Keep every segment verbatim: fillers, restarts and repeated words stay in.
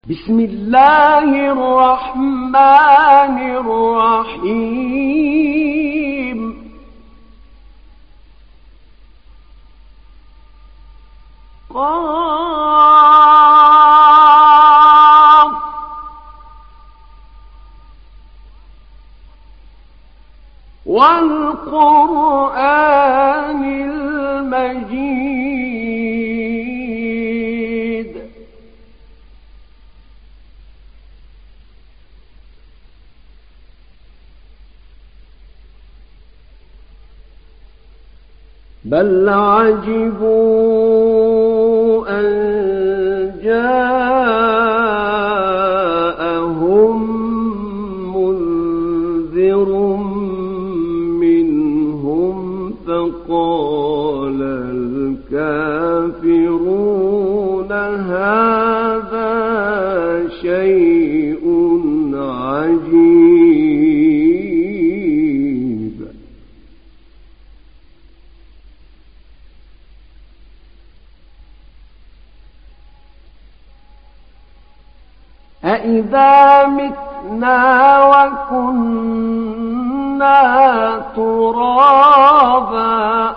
بسم الله الرحمن الرحيم قاف والقرآن المجيد بل عجبوا أن جاءهم منذر منهم فقال الكافرون هذا شيء عجيب. أَإِذَا مِتْنَا وَكُنَّا تُرَابًا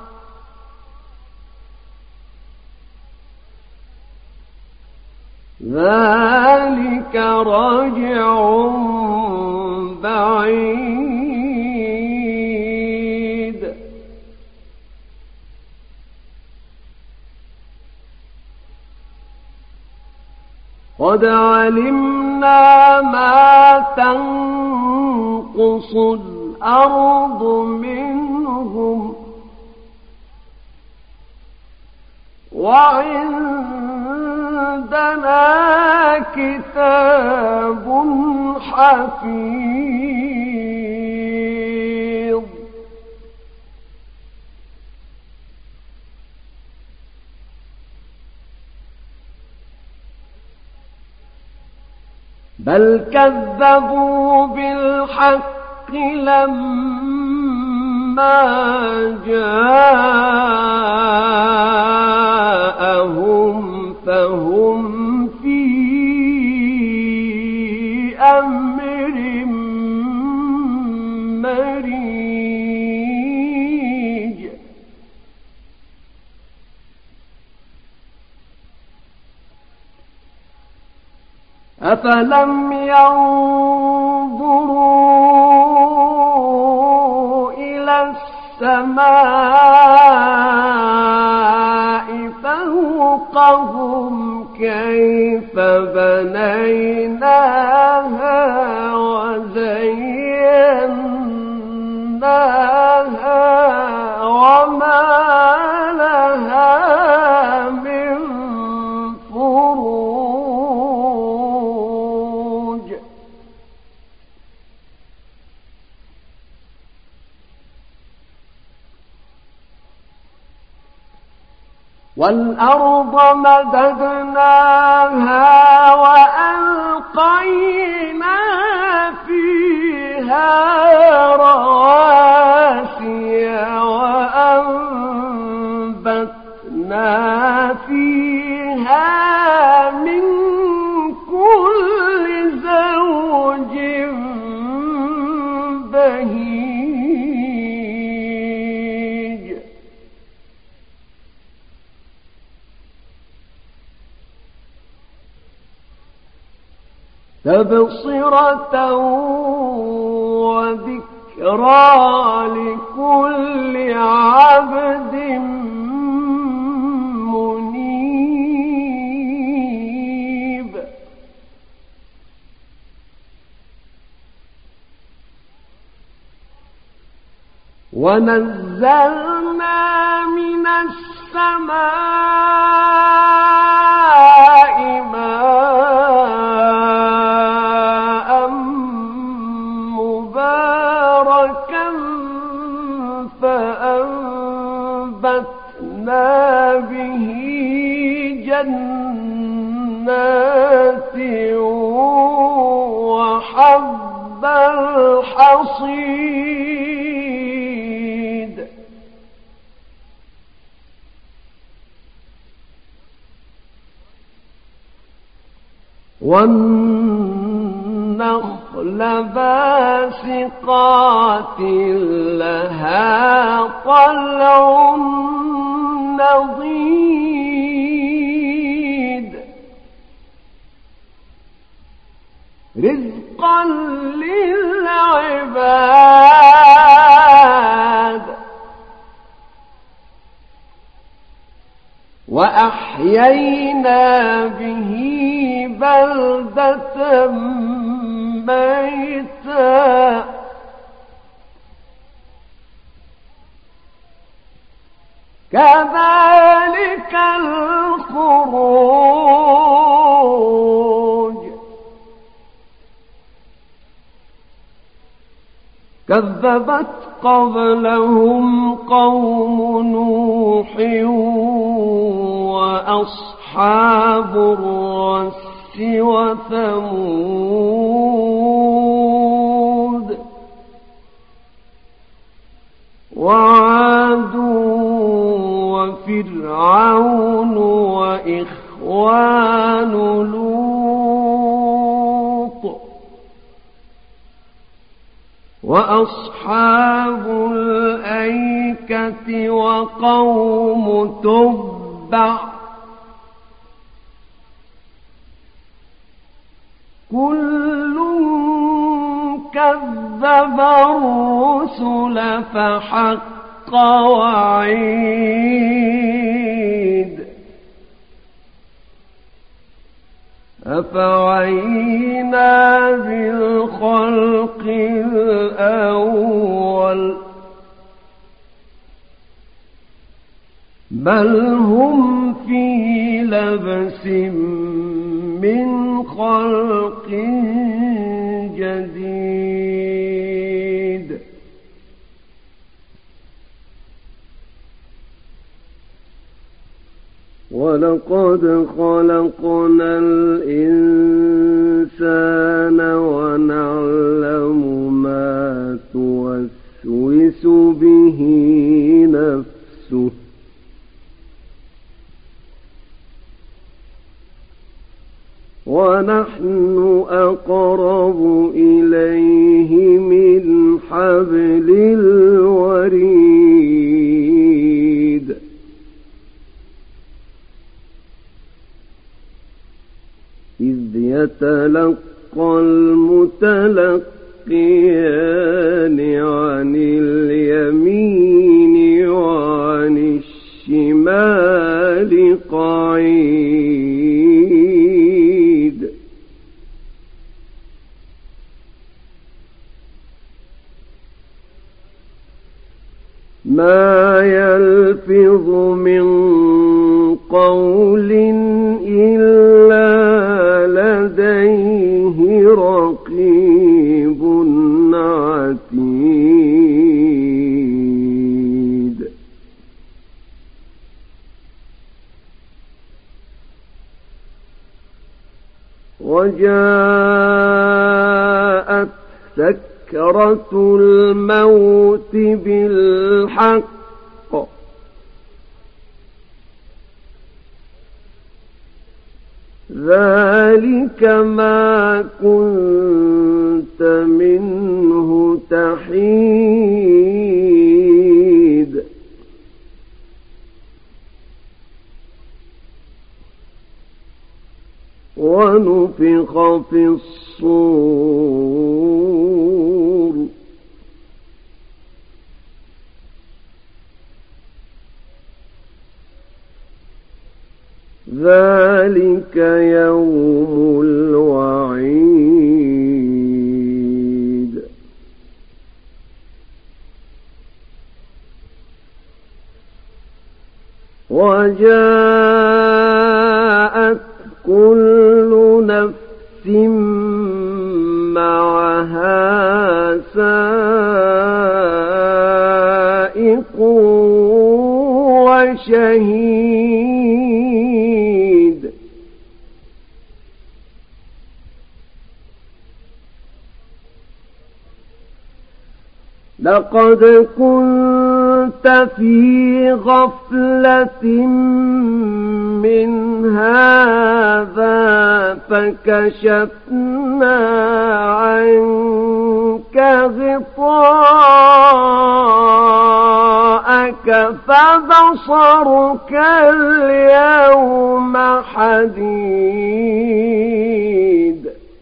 ذَلِكَ رَجْعٌ بَعِيدٌ. قد علمنا ما تنقص الأرض منهم وعندنا كتاب حفيظ. بل كذبوا بالحق لما جاءهم فهم في أمر مريج. أفلم ينظروا إلى السماء فوقهم كيف بنيناها وزيناها وما لها من فروج. والأرض مددناها وألقينا فيها رواسي وأنبتنا فيها من كل زوج بهيج. تبصرة وذكرى لكل عبد منيب. ونزلنا من السماء ماء مباركا فأنبتنا به جنات وحب الحصيد. والنخل باسقات لها طلع نضيد رزقا للعباد وأحيينا به بلدة ميتا كذلك الخروج كذبت قبلهم قوم نوح وأصحاب الرس وثمود وعاد وفرعون وإخوان لوط وأصحاب الأيكة وقوم تبع كل كذب الرسل فحق وعيد أفعينا بالخلق الأول بل هم في لبس من خلق جديد ولقد خلقنا الإنسان ونعلم ما توسوس به نفسه ونحن أقرب إليه من حبل الوريد إذ يتلقى المتلقيان عن اليمين وعن الشمال قعيد ما يلفظ من قول إلا لديه رقيب عتيد وجاءت سكرة الموت بالحق ذلك ما كنت منه تحيد ونفخ في الصور ذلك يوم الوعيد وجاءت كل نفس معها سائق وشهيد لقد كنت في غفلة من هذا فكشفنا عنك غطاءك فبصرك اليوم حديد.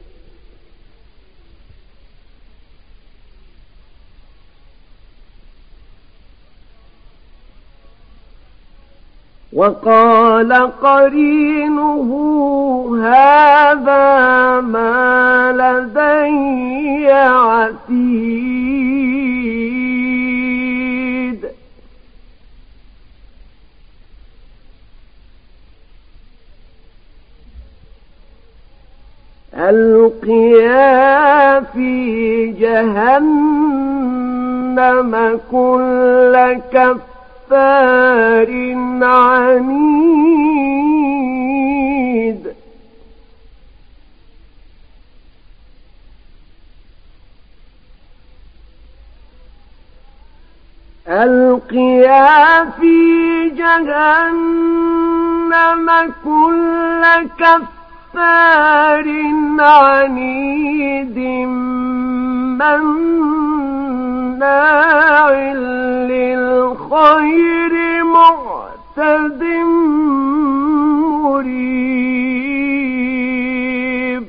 وقال قرينه هذا ما لدي عتيد. ألقيا في جهنم كل كفار عنيد. ألقيا في جهنم كل كفار عنيد مناع للخير معتد مريب.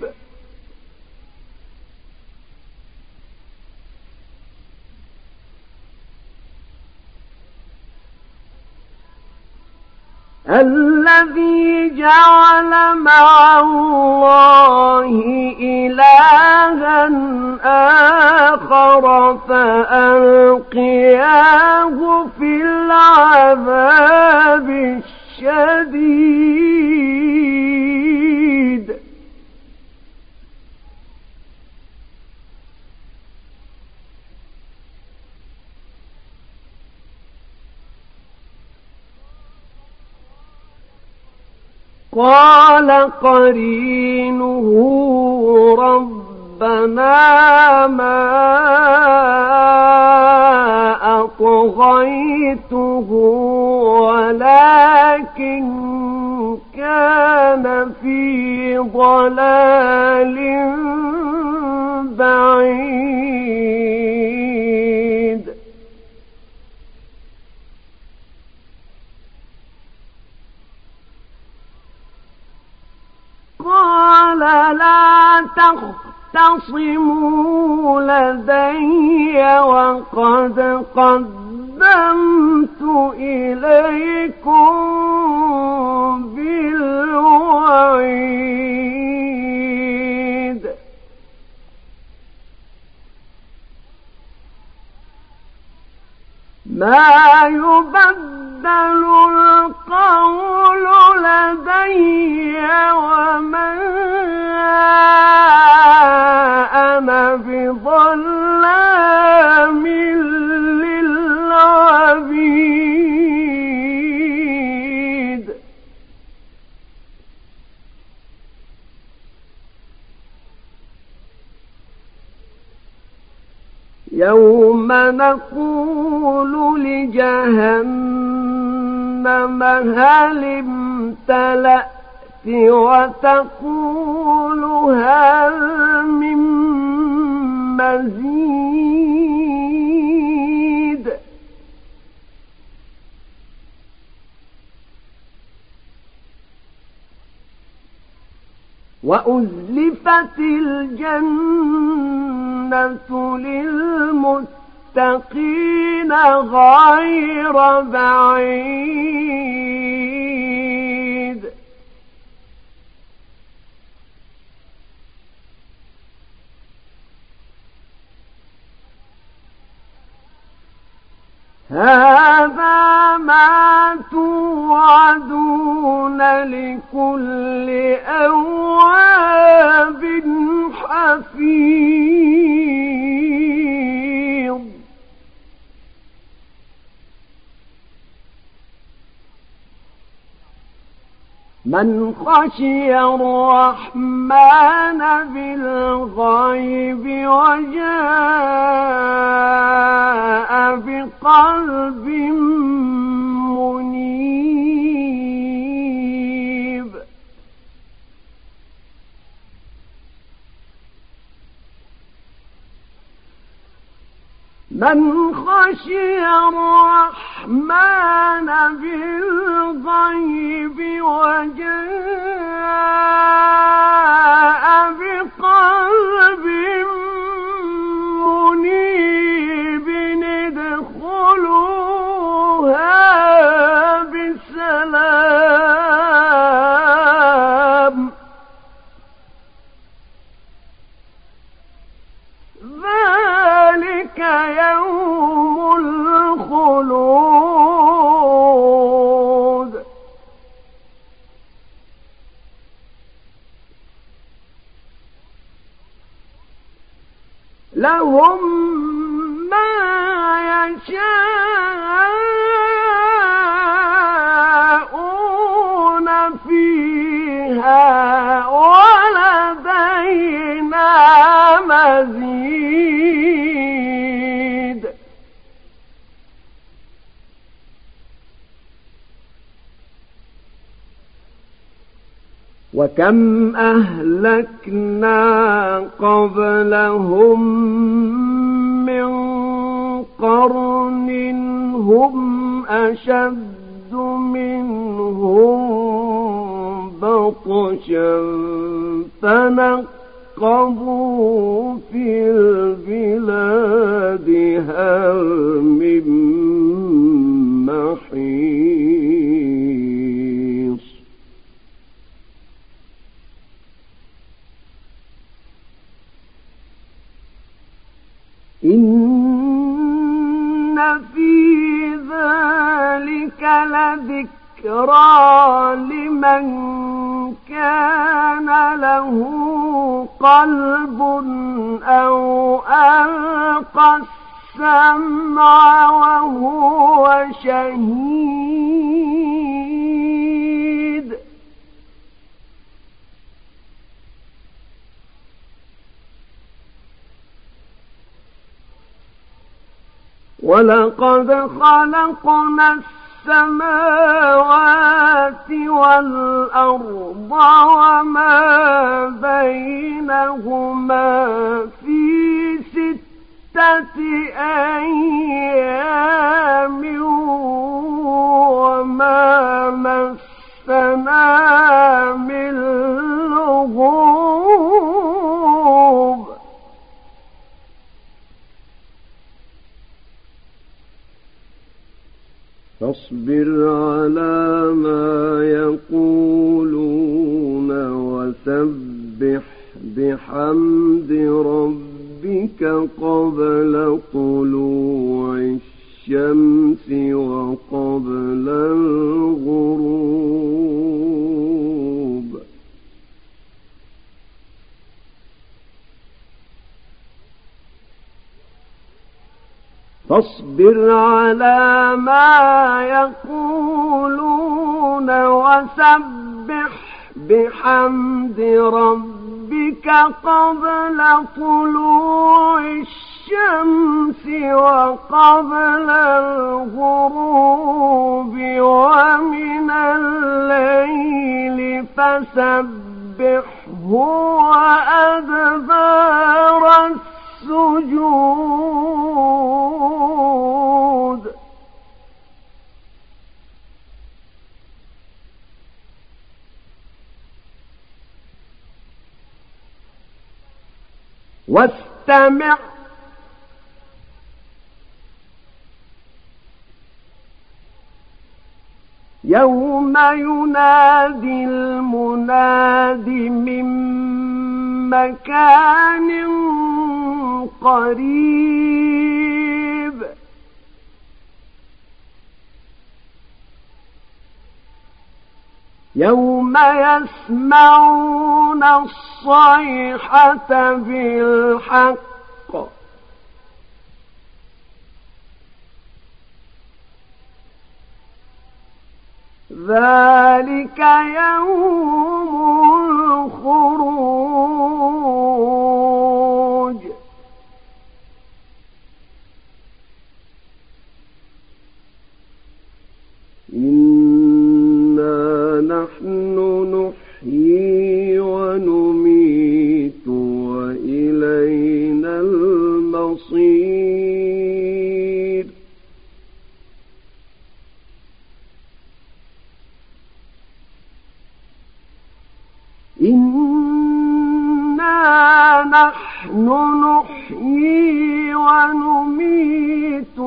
الذي جعل مع الله إلها آخر فألقياه في العذاب الشديد. قال قرينه ربنا ما أطغيته ولكن كان في ضلال بعيد. قال لا تختصموا لدي وقد قدمت إليكم بالوعيد. ما يبدل القول لدي وما أنا بظلام للعبيد. يوم نقول لجهنم هل امتلأت وتقول هل من مزيد. وأزلفت الجنة للمتقين غير بعيد. هذا ما توعدون لكل أواب حفيظ. من خشي الرحمن بالغيب وجاء بقلب منيب من خشي الرحمن بالغيب وجاء بقلب منيب ادخلوها بسلام ذلك يوم الخلود لهم ما يشاءون فيها ولدينا مزيد وكم أهلكنا قبلهم من قرن هم أشد منهم بطشا فنقبوا في البلاد هل من محيص إن في ذلك لذكرى لمن كان له قلب أو ألقى السمع وهو شهيد ولقد خلقنا السماوات والأرض وما بينهما في ستة أيام وما مسنا من لغوب فاصبر على ما يقولون وسبح بحمد ربك قبل طلوع الشمس وقبل الغروب فاصبر على ما يقولون وسبح بحمد ربك قبل طلوع الشمس وقبل الغروب ومن الليل فسبحه وأدبار السجود واستمع يوم ينادي المناد من مكان قريب يوم يسمعون الصيحة بالحق ذلك يوم الخروج إنا نحن نحيي ونميت وإلينا المصير إنا نحن نحيي ونميت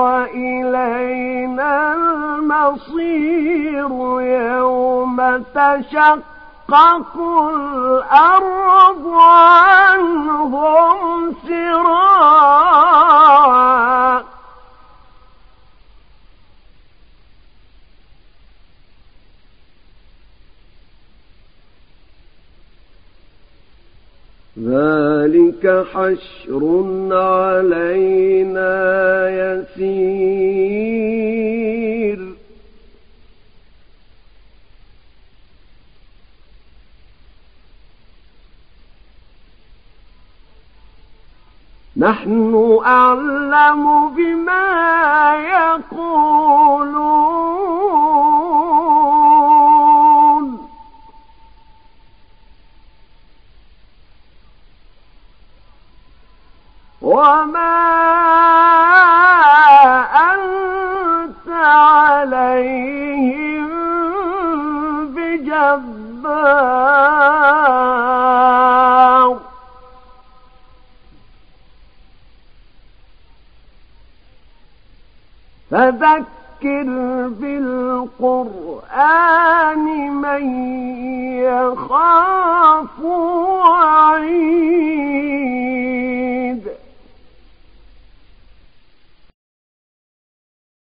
وإلينا المصير يوم تشقق الأرض عنهم سراعا ذلك حشر علينا يسير نحن أعلم بما يقولون وما أنت عليهم بجبار فذكر بالقرآن من يخاف وعيد